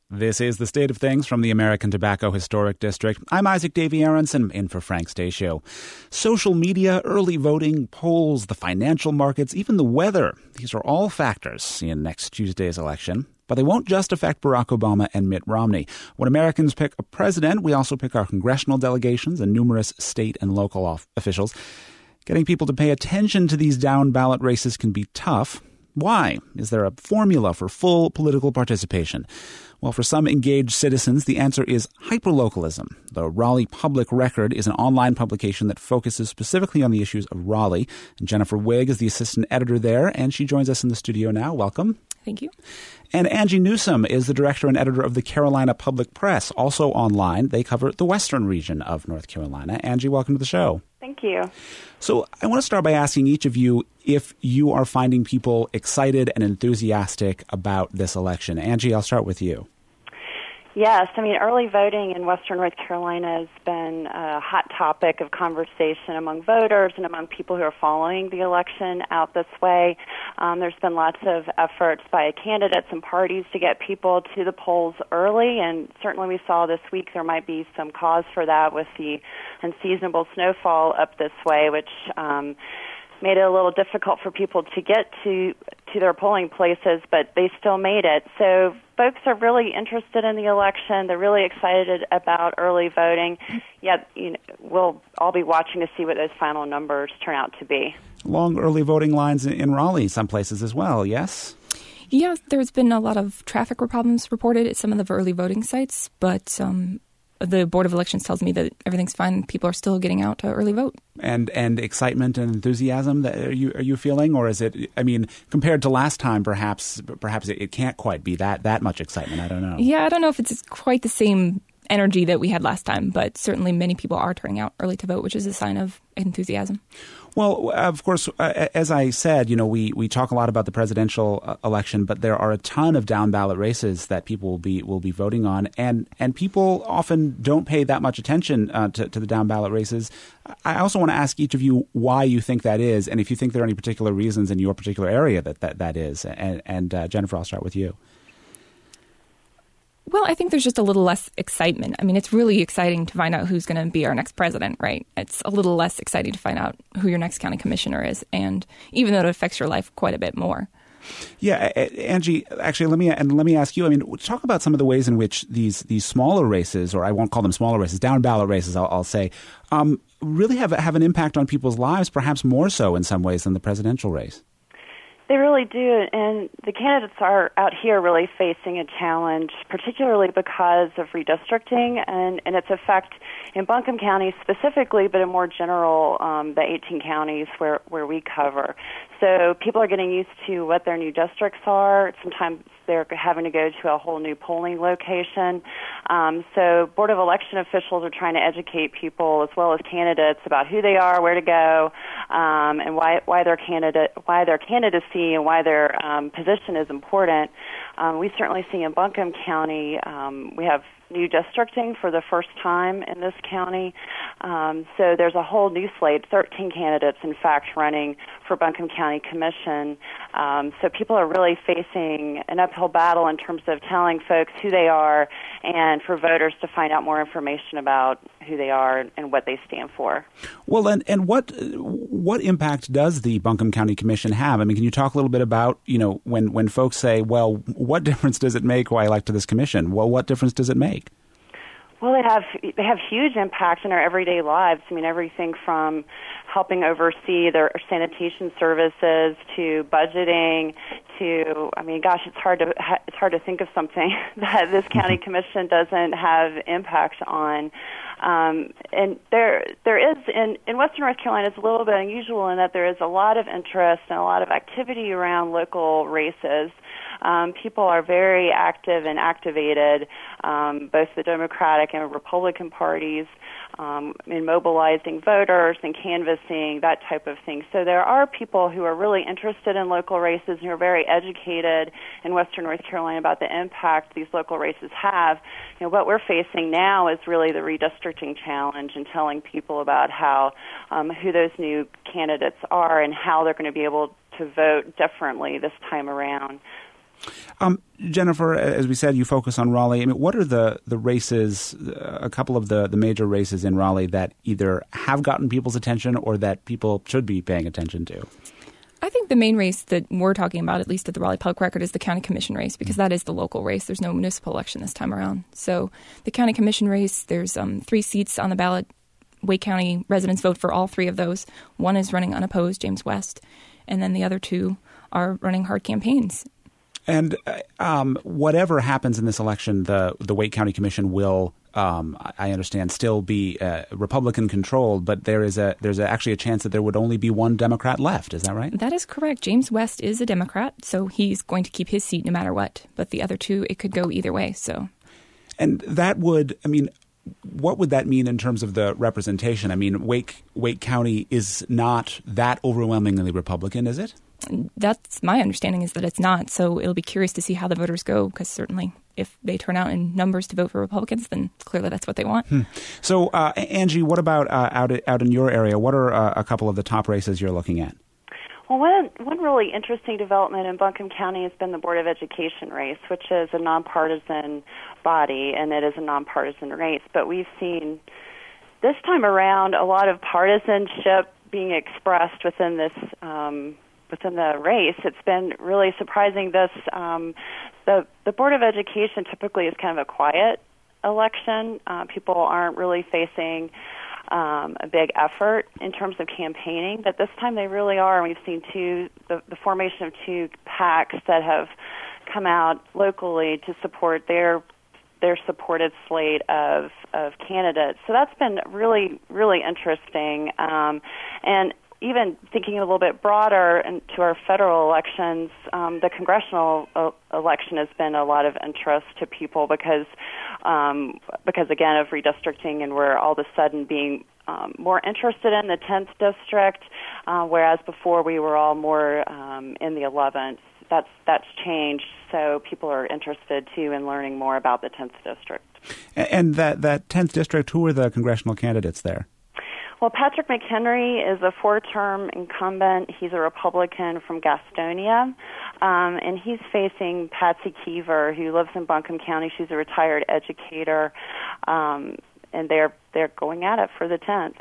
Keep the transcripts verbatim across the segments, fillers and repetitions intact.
This is The State of Things from the American Tobacco Historic District. I'm Isaac Davy Aronson, in for Frank Stasio. Social media, early voting, polls, the financial markets, even the weather. These are all factors in next Tuesday's election. But they won't just affect Barack Obama and Mitt Romney. When Americans pick a president, we also pick our congressional delegations and numerous state and local off- officials. Getting people to pay attention to these down-ballot races can be tough. Why? Is there a formula for full political participation? Well, for some engaged citizens, the answer is hyperlocalism. The Raleigh Public Record is an online publication that focuses specifically on the issues of Raleigh. And Jennifer Wigg is the assistant editor there, and she joins us in the studio now. Welcome. Thank you. And Angie Newsome is the director and editor of the Carolina Public Press, also online. They cover the western region of North Carolina. Angie, welcome to the show. Thank you. So I want to start by asking each of you if you are finding people excited and enthusiastic about this election. Angie, I'll start with you. Yes, I mean, early voting in western North Carolina has been a hot topic of conversation among voters and among people who are following the election out this way. Um, there's been lots of efforts by candidates and parties to get people to the polls early, and certainly we saw this week there might be some cause for that with the unseasonable snowfall up this way, which um, made it a little difficult for people to get to to their polling places, but they still made it. So folks are really interested in the election. They're really excited about early voting. Yet, you know, we'll all be watching to see what those final numbers turn out to be. Long early voting lines in Raleigh, some places as well, yes? Yeah, there's been a lot of traffic problems reported at some of the early voting sites, but um, the Board of Elections tells me that everything's fine. People are still getting out to early vote. And and excitement and enthusiasm that are you are you feeling, or is it? I mean, compared to last time, perhaps perhaps it, it can't quite be that that much excitement. I don't know. Yeah, I don't know if it's quite the same energy that we had last time, but certainly many people are turning out early to vote, which is a sign of enthusiasm. Well, of course, uh, as I said, you know, we, we talk a lot about the presidential uh, election, but there are a ton of down ballot races that people will be will be voting on, and and people often don't pay that much attention uh, to, to the down ballot races. I also want to ask each of you why you think that is, and if you think there are any particular reasons in your particular area that that, that is. And, and uh, Jennifer, I'll start with you. Well, I think there's just a little less excitement. I mean, it's really exciting to find out who's going to be our next president, right? It's a little less exciting to find out who your next county commissioner is, and even though it affects your life quite a bit more. Yeah, Angie, actually, let me and let me ask you. I mean, talk about some of the ways in which these these smaller races, or I won't call them smaller races, down ballot races, I'll, I'll say, um, really have have an impact on people's lives, perhaps more so in some ways than the presidential race. They really do, and the candidates are out here really facing a challenge, particularly because of redistricting and, and its effect in Buncombe County specifically, but in more general, um, the eighteen counties where, where we cover. So people are getting used to what their new districts are. Sometimes they're having to go to a whole new polling location. Um, so Board of Election officials are trying to educate people as well as candidates about who they are, where to go, um, and why why their candidate why their candidacy and why their um, position is important. Um, we certainly see in Buncombe County um, we have new districting for the first time in this county. Um, so there's a whole new slate, thirteen candidates, in fact, running for Buncombe County Commission. Um, so people are really facing an uphill battle in terms of telling folks who they are and for voters to find out more information about who they are and what they stand for. Well, and, and what what impact does the Buncombe County Commission have? I mean, can you talk a little bit about, you know, when, when folks say, well, what difference does it make who I elect to this commission? Well, what difference does it make? Well, they have they have huge impact in our everyday lives. I mean, everything from helping oversee their sanitation services to budgeting to, I mean, gosh, it's hard to it's hard to think of something that this county commission doesn't have impact on. Um, and there there is in in Western North Carolina, it's a little bit unusual in that there is a lot of interest and a lot of activity around local races. Um, people are very active and activated, um, both the Democratic and Republican parties, um, in mobilizing voters and canvassing, that type of thing. So there are people who are really interested in local races and who are very educated in Western North Carolina about the impact these local races have. You know, what we're facing now is really the redistricting challenge and telling people about how um, who those new candidates are and how they're going to be able to vote differently this time around. Um, Jennifer, as we said, you focus on Raleigh. I mean, what are the, the races, uh, a couple of the, the major races in Raleigh that either have gotten people's attention or that people should be paying attention to? I think the main race that we're talking about, at least at the Raleigh Public Record, is the county commission race, because that is the local race. There's no municipal election this time around. So the county commission race, there's um, three seats on the ballot. Wake County residents vote for all three of those. One is running unopposed, James West, and then the other two are running hard campaigns. And um, whatever happens in this election, the the Wake County Commission will, um, I understand, still be uh, Republican controlled. But there is a there's a, actually a chance that there would only be one Democrat left. Is that right? That is correct. James West is a Democrat, so he's going to keep his seat no matter what. But the other two, it could go either way. So, and that would, I mean, what would that mean in terms of the representation? I mean, Wake Wake County is not that overwhelmingly Republican, is it? That's my understanding, is that it's not. So it'll be curious to see how the voters go, because certainly if they turn out in numbers to vote for Republicans, then clearly that's what they want. Hmm. So, uh, Angie, what about uh, out out in your area? What are uh, a couple of the top races you're looking at? Well, one, one really interesting development in Buncombe County has been the Board of Education race, which is a nonpartisan body, and it is a nonpartisan race. But we've seen this time around a lot of partisanship being expressed within this um within the race. It's been really surprising. This um, the the Board of Education typically is kind of a quiet election. Uh, people aren't really facing um, a big effort in terms of campaigning, but this time they really are. And we've seen two the, the formation of two PACs that have come out locally to support their their supported slate of of candidates. So that's been really really interesting. Um, and even thinking a little bit broader into our federal elections, um, the congressional uh, election has been a lot of interest to people because, um, because again, of redistricting, and we're all of a sudden being um, more interested in the tenth district, uh, whereas before we were all more um, in the eleventh. That's that's changed, so people are interested too in learning more about the tenth district. And that that tenth district, who are the congressional candidates there? Well, Patrick McHenry is a four-term incumbent. He's a Republican from Gastonia, um, and he's facing Patsy Keever, who lives in Buncombe County. She's a retired educator, um, and they're they're going at it for the tenth.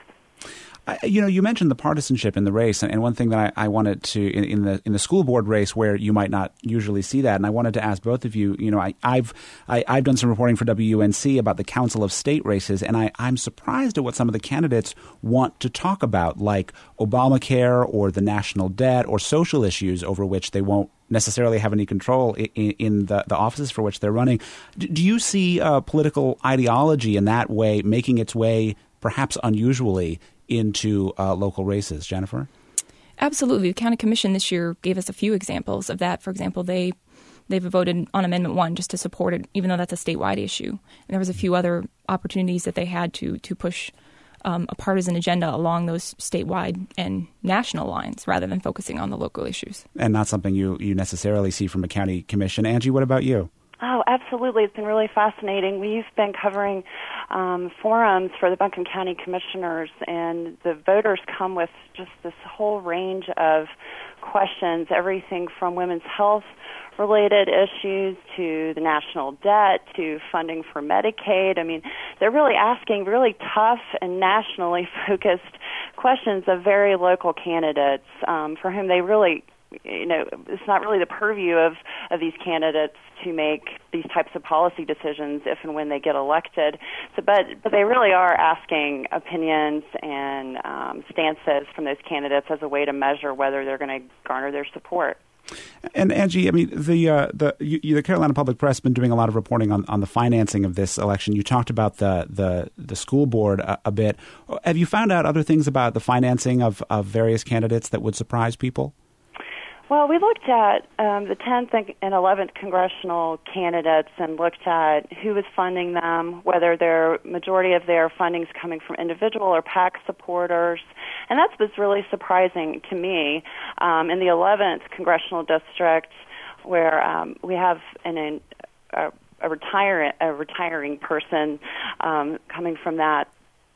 I, you know, you mentioned the partisanship in the race, and, and one thing that I, I wanted to in, in the in the school board race, where you might not usually see that, and I wanted to ask both of you. You know, I, I've I, I've done some reporting for W U N C about the Council of State races, and I, I'm surprised at what some of the candidates want to talk about, like Obamacare or the national debt or social issues over which they won't necessarily have any control in, in the, the offices for which they're running. Do, do you see uh, political ideology in that way making its way, perhaps unusually, into uh, local races? Jennifer? Absolutely. The County Commission this year gave us a few examples of that. For example, they they've voted on Amendment one just to support it, even though that's a statewide issue. And there was a few other opportunities that they had to to push um, a partisan agenda along those statewide and national lines rather than focusing on the local issues. And not something you, you necessarily see from a county commission. Angie, what about you? Oh, absolutely. It's been really fascinating. We've been covering um, forums for the Buncombe County Commissioners, and the voters come with just this whole range of questions, everything from women's health related issues to the national debt to funding for Medicaid. I mean, they're really asking really tough and nationally focused questions of very local candidates um, for whom they really, you know, it's not really the purview of, of these candidates to make these types of policy decisions if and when they get elected. So, but but they really are asking opinions and um, stances from those candidates as a way to measure whether they're going to garner their support. And Angie, I mean, the uh, the you, the Carolina Public Press has been doing a lot of reporting on, on the financing of this election. You talked about the the, the school board a, a bit. Have you found out other things about the financing of, of various candidates that would surprise people? Well, we looked at um, the tenth and eleventh congressional candidates and looked at who was funding them, whether their majority of their funding is coming from individual or PAC supporters. And that was really surprising to me. Um, in the eleventh congressional district, where um, we have an, an, a, a, retire, a retiring person um, coming from that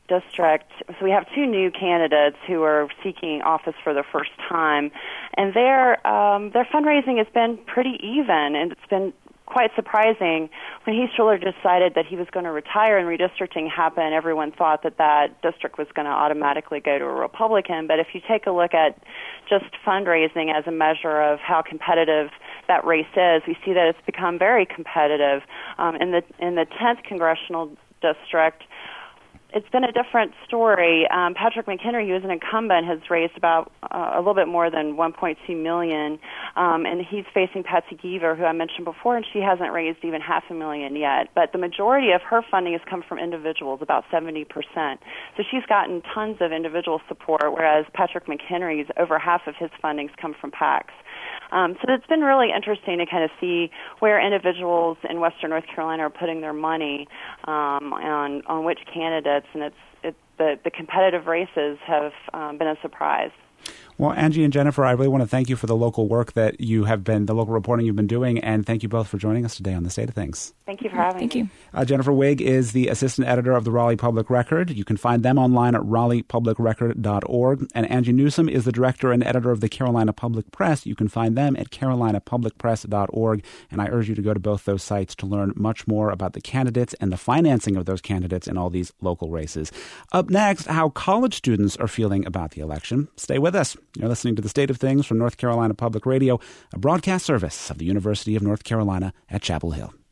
district, so we have two new candidates who are seeking office for the first time, and their um, their fundraising has been pretty even, and it's been quite surprising. When Heath Shuler decided that he was going to retire and redistricting happened, everyone thought that that district was going to automatically go to a Republican. But if you take a look at just fundraising as a measure of how competitive that race is, we see that it's become very competitive. Um, in the in the tenth congressional district, it's been a different story. Um, Patrick McHenry, who is an incumbent, has raised about uh, a little bit more than one point two million dollars, um, and he's facing Patsy Geaver, who I mentioned before, and she hasn't raised even half a million yet. But the majority of her funding has come from individuals, about seventy percent. So she's gotten tons of individual support, whereas Patrick McHenry's over half of his funding's come from PACs. Um, so it's been really interesting to kind of see where individuals in Western North Carolina are putting their money um, on on which candidates, and it's it, the the competitive races have um, been a surprise. Well, Angie and Jennifer, I really want to thank you for the local work that you have been, the local reporting you've been doing, and thank you both for joining us today on The State of Things. Thank you for having thank me. Thank you. Uh, Jennifer Wigg is the assistant editor of the Raleigh Public Record. You can find them online at raleigh public record dot org. And Angie Newsom is the director and editor of the Carolina Public Press. You can find them at carolina public press dot org. And I urge you to go to both those sites to learn much more about the candidates and the financing of those candidates in all these local races. Up next, how college students are feeling about the election. Stay with us. You're listening to The State of Things from North Carolina Public Radio, a broadcast service of the University of North Carolina at Chapel Hill.